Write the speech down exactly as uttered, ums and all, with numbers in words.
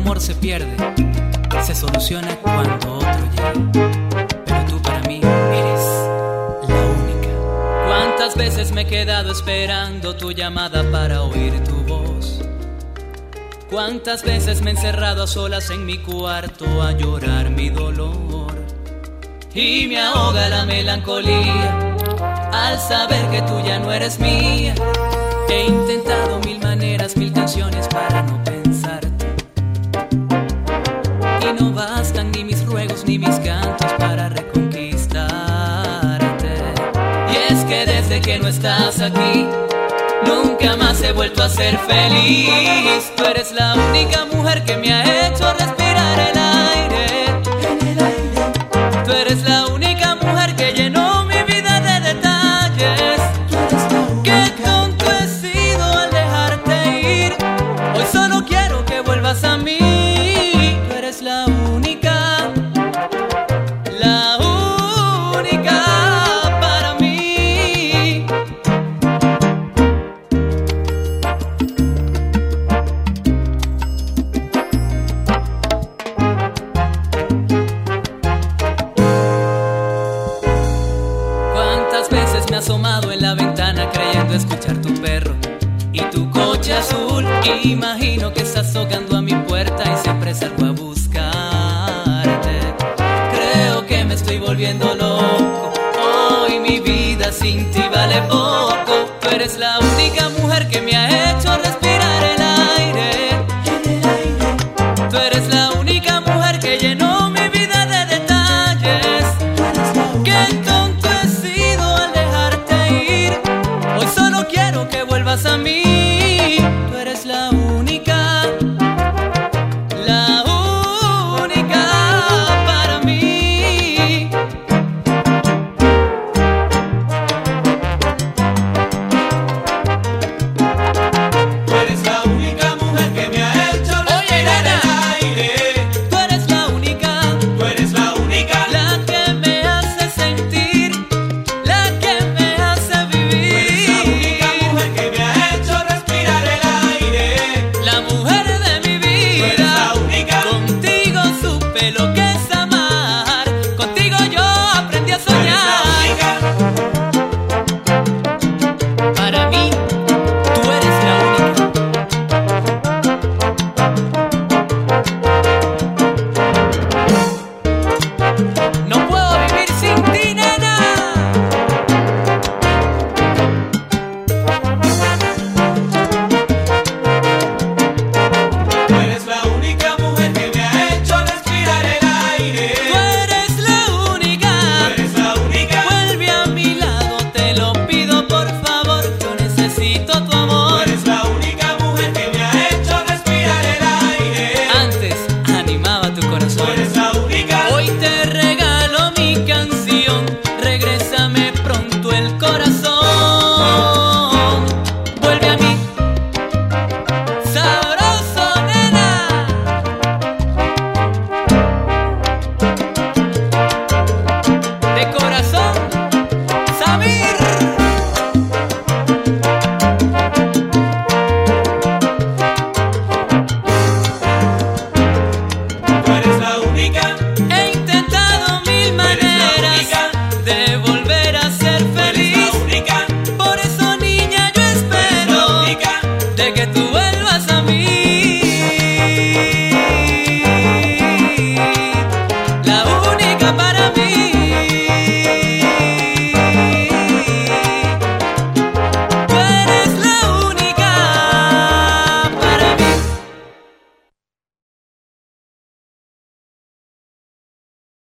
amor se pierde, se soluciona cuando otro llegue. Pero tú para mí eres la única. ¿Cuántas veces me he quedado esperando tu llamada para oír tu voz? ¿Cuántas veces me he encerrado a solas en mi cuarto a llorar mi dolor? Y me ahoga la melancolía al saber que tú ya no eres mía. He intentado mil maneras, mil canciones para no pensarte, y no bastan ni mis ruegos ni mis cantos para reconquistarte. Y es que desde que no estás aquí, nunca más he vuelto a ser feliz. Tú eres la única mujer que me ha hecho respirar el aire. Tú eres la única mujer que llenó mi vida de detalles. Qué tonto he sido al dejarte ir. Hoy solo quiero que vuelvas a mí. Tú eres la única, la única para mí. Cuántas veces me he asomado en la ventana creyendo escuchar tu perro y tu coche azul. Imagino que estás tocando a mi puerta y siempre salgo a buscarte. Creo que me estoy volviendo loco. Hoy mi vida sin ti vale poco. Tú eres la única mujer que me ha hecho respirar el aire. Tú eres la única mujer que llenó mi vida de detalles. Qué tonto he sido al dejarte ir. Hoy solo quiero que vuelvas a mí. Tú eres la única, la única para mí. Tú eres la única mujer que me ha hecho respirar el aire. Tú eres la única, Tú eres la única, la que me hace sentir, la que me hace tú eres la única vivir. mujer que me ha hecho respirar el aire. La mujer de mi Tú eres la vida. única, Contigo supe lo que es amar. Contigo yo aprendí a tú eres la soñar. única. Para mí, tú eres la única. No puedo vivir sin ti, nena. Tú eres la única mujer que me ha hecho respirar el aire. Tú eres la única. Tú eres la única, Vuelve a mi lado, te lo pido por favor. Yo necesito tu tú amor. eres la única mujer que me ha hecho respirar el aire. Antes animaba tu Tú corazón. eres la única, Hoy te regalo mi canción. Regrésame pronto el corazón. Vuelve a mí, sabroso, nena. De corazón, Samir. tú eres la única, He intentado mil maneras de volver a ser tú eres feliz. la única, Por eso, niña, yo tú eres la espero única, de que